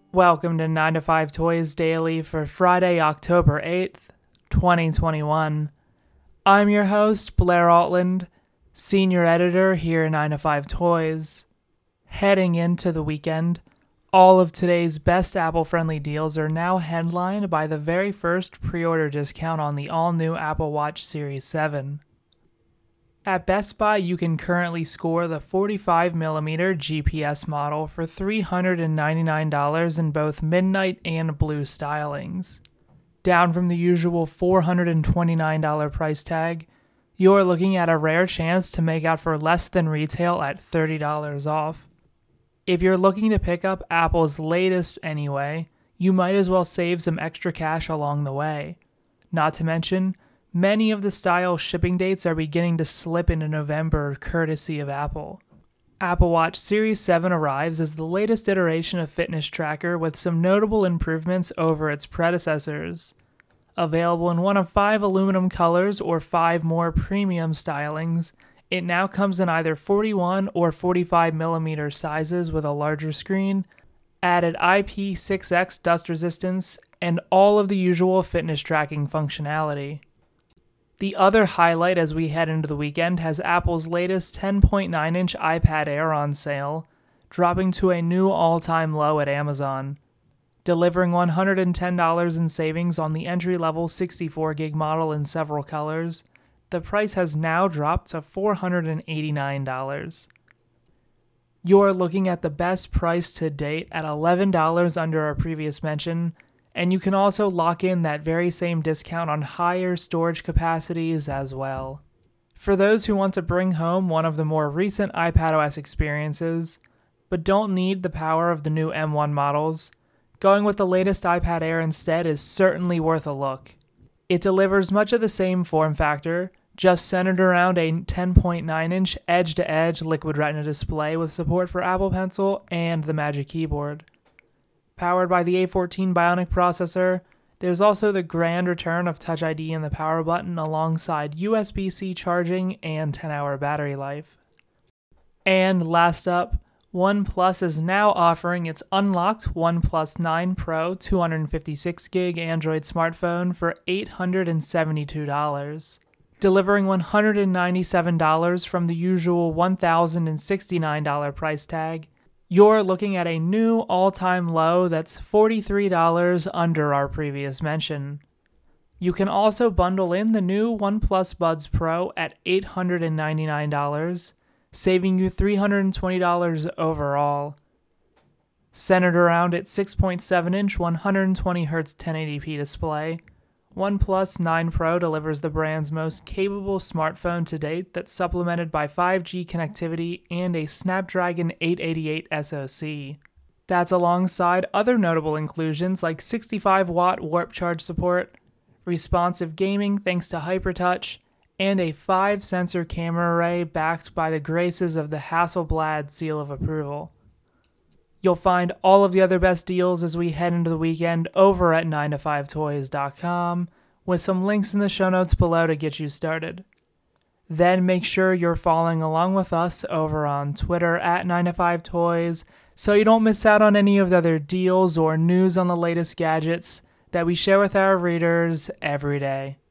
Welcome to 9 to 5 Toys Daily for Friday, October 8th, 2021. I'm your host, Blair Altland, Senior Editor here at 9 to 5 Toys. Heading into the weekend, all of today's best Apple-friendly deals are now headlined by the very first pre-order discount on the all-new Apple Watch Series 7. At Best Buy, you can currently score the 45mm GPS model for $399 in both midnight and blue stylings. Down from the usual $429 price tag, you're looking at a rare chance to make out for less than retail at $30 off. If you're looking to pick up Apple's latest anyway, you might as well save some extra cash along the way. Not to mention, many of the style shipping dates are beginning to slip into November courtesy of Apple. Apple Watch Series 7 arrives as the latest iteration of fitness tracker with some notable improvements over its predecessors. Available in one of 5 aluminum colors or 5 more premium stylings, it now comes in either 41 or 45mm sizes with a larger screen, added IP6X dust resistance, and all of the usual fitness tracking functionality. The other highlight as we head into the weekend has Apple's latest 10.9-inch iPad Air on sale, dropping to a new all-time low at Amazon, delivering $110 in savings on the entry-level 64GB model in several colors. The price has now dropped to $489. You're looking at the best price to date at $11 under our previous mention, and you can also lock in that very same discount on higher storage capacities as well. For those who want to bring home one of the more recent iPadOS experiences, but don't need the power of the new M1 models, going with the latest iPad Air instead is certainly worth a look. It delivers much of the same form factor, just centered around a 10.9-inch edge-to-edge Liquid Retina display with support for Apple Pencil and the Magic Keyboard. Powered by the A14 Bionic processor, there's also the grand return of Touch ID in the power button alongside USB-C charging and 10-hour battery life. And last up, OnePlus is now offering its unlocked OnePlus 9 Pro 256GB Android smartphone for $872, delivering $197 from the usual $1,069 price tag. You're looking at a new all-time low that's $43 under our previous mention. You can also bundle in the new OnePlus Buds Pro at $899, saving you $320 overall. Centered around its 6.7-inch 120Hz 1080p display, OnePlus 9 Pro delivers the brand's most capable smartphone to date that's supplemented by 5G connectivity and a Snapdragon 888 SoC. That's alongside other notable inclusions like 65-watt warp charge support, responsive gaming thanks to HyperTouch, and a 5-sensor camera array backed by the graces of the Hasselblad seal of approval. You'll find all of the other best deals as we head into the weekend over at 9to5toys.com, with some links in the show notes below to get you started. Then make sure you're following along with us over on Twitter at 9to5toys so you don't miss out on any of the other deals or news on the latest gadgets that we share with our readers every day.